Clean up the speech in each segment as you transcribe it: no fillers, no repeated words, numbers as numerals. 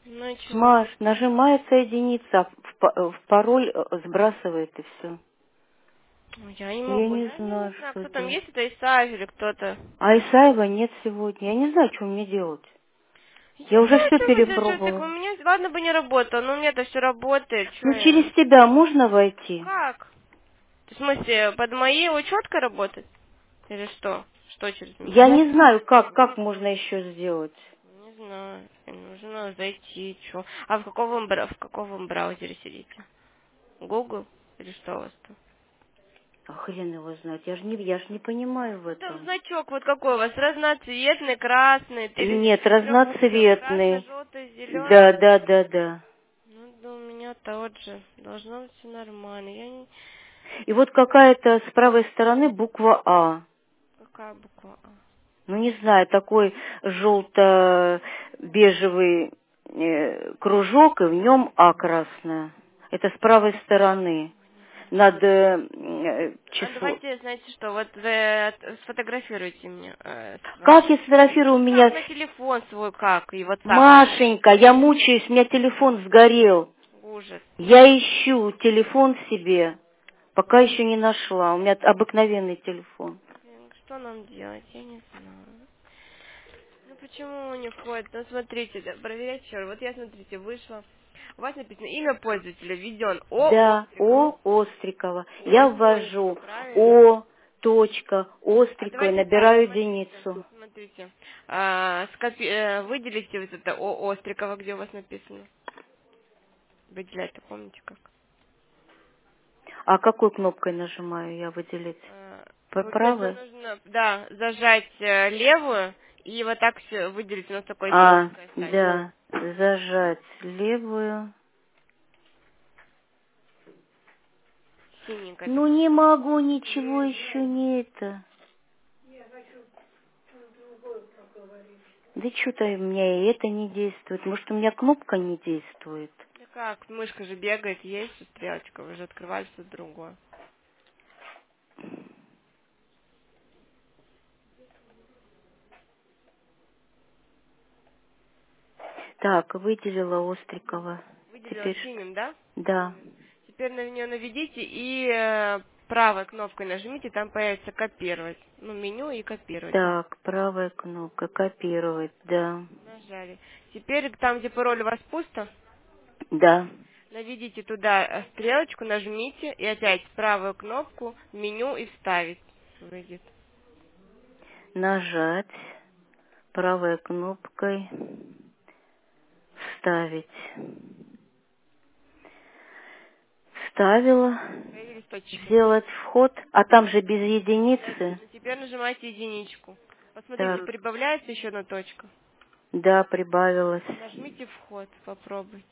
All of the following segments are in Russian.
Ну и чего? Маш, нажимается единица, а в пароль сбрасывает и все. Ну, я не Я могу. не Я не знаю, знаю, что кто там делать. есть, это Исаев или кто-то. А Исаева нет сегодня. Я не знаю, что мне делать. Я Я не уже знаю, все что вы держите. У перепробовала. меня, ладно бы не работало, но у меня-то все работает. Что Ну, через я? тебя можно войти? Как? В смысле, под моей учеткой работать? Или что? Что через меня? Я не знаю, как можно еще сделать. Не знаю. Нужно зайти, что. А в каком вы браузере сидите? Google? Или что у вас там? А хрен его знает. Я ж не понимаю в Ну там этом. значок вот какой у вас? Разноцветный, красный, или Нет, с трех пунктов? Красный, разноцветный. желтый, Да, зеленый. да, да, да. Ну да, у меня тот же. Должно быть все нормально. Я не... И вот какая-то с правой стороны буква А. Какая буква А? Ну, не знаю, такой желто-бежевый кружок, и в нем А красная. Это с правой стороны. Над А число. давайте, знаете что, вот вы сфотографируйте мне. Как я сфотографирую у Ну как, меня... на телефон свой как, и WhatsApp. Машенька, я мучаюсь, у меня телефон сгорел. Ужас. Я ищу телефон себе, пока еще не нашла. У меня обыкновенный телефон. Что нам делать, я не знаю. Ну почему он не входит? Ну смотрите, да, проверять еще раз. Вот я, смотрите, вышла. У вас написано имя пользователя введен О. Да, Острикова. О Острикова. Я Точка, ввожу правильно? О, точка, А Острикова и давайте так, набираю смотрите, единицу. смотрите. Выделите вот это О Острикова, где у вас написано. Выделять-то помните как? А какой кнопкой нажимаю я выделить? Получается, Правой? нужно, да, зажать левую и вот так все выделить. У нас такое А, синенькое станет. да, зажать левую. Синенькое Ну такое. не могу, ничего еще не это. Да что-то у меня и это не действует. Может, у меня кнопка не действует? Да как, мышка же бегает, есть стрелочка, вы же открывали что-то другое. Так, выделила Острикова. Выделила Теперь что? синим, да? Да. Теперь на нее наведите и правой кнопкой нажмите, там появится копировать. Ну, меню и копировать. Так, правая кнопка, копировать, да. Нажали. Теперь там, где пароль у вас пусто, Да. наведите туда стрелочку, нажмите и опять правую кнопку, меню и вставить. Выйдет. Нажать правой кнопкой, вставить. Вставила, Появились точечки. сделать вход, а там же без единицы. Ну, теперь нажимайте единичку. Посмотрите, Так, прибавляется еще одна точка. да, прибавилось. Нажмите вход, попробуйте.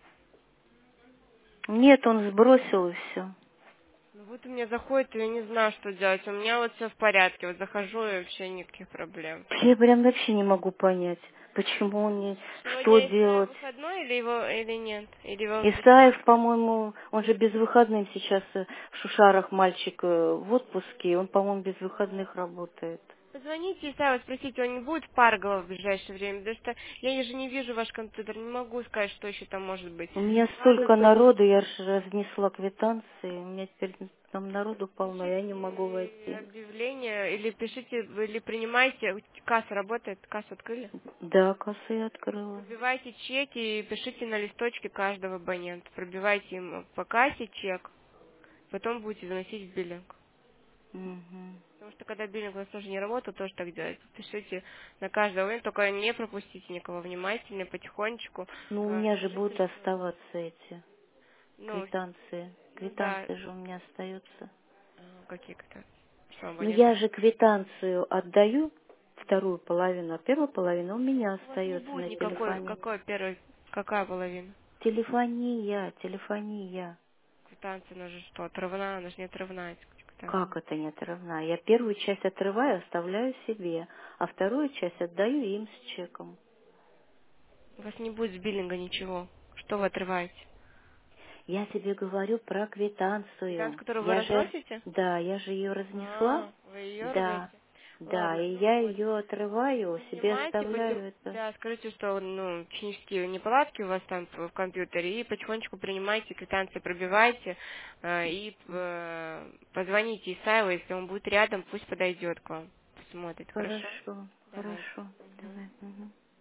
Нет, он сбросил и все. Ну вот у меня заходит, и я не знаю, что делать. У меня вот все в порядке. Вот захожу, и вообще никаких проблем. Я прям вообще не могу понять, почему он не... Что Сегодня Исаев делать. выходной или его или нет? Или его Исаев, по-моему, он же без выходных сейчас в Шушарах мальчик в отпуске, он, по-моему, без выходных работает. Позвоните Исаеву, спросите, он не будет в Парголово в ближайшее время, потому что я же не вижу ваш компьютер, не могу сказать, что еще там может быть. У меня Ладно, столько народу, я же разнесла квитанции, у меня теперь там народу полно, я не могу пишите войти. объявление или пишите, или принимайте, касса работает, кассу открыли? Да, кассу я открыла. Пробивайте чеки и пишите на листочке каждого абонента. Пробивайте им по кассе чек, потом будете заносить в биллинг. Мгм. Потому что когда биллинг у вас тоже не работает, тоже так делать. Пишите на каждого абонента, только не пропустите никого, внимательно, потихонечку. Ну, у меня же Скажите, будут оставаться эти ну, квитанции. ну да, Квитанции же у меня остаются. какие-то, что Ну, абонент. я же квитанцию отдаю, вторую половину, а первую половину у меня У вас не остается будет на никакой, телефоне. какая половина? Телефония. Квитанция, она же что, отрывная, она же не отрывная, квитанция. Как это не отрывная? Я первую часть отрываю, оставляю себе, а вторую часть отдаю им с чеком. У вас не будет с биллинга ничего. Что вы отрываете? Я тебе говорю про Квитанцию, квитанцию. которую вы Я же, разносите? да, я же ее разнесла. А, вы ее Да, рвете. Да, Ладно, и ну я вот. ее отрываю, себе Снимайте, оставляю это. да, скажите, что, ну, технические неполадки у вас там в компьютере, и потихонечку принимайте квитанции, пробивайте, и позвоните Исаеву, если он будет рядом, пусть подойдет к вам, посмотрит, хорошо? Хорошо, Давайте. хорошо. Мгм. Давай. Мгм.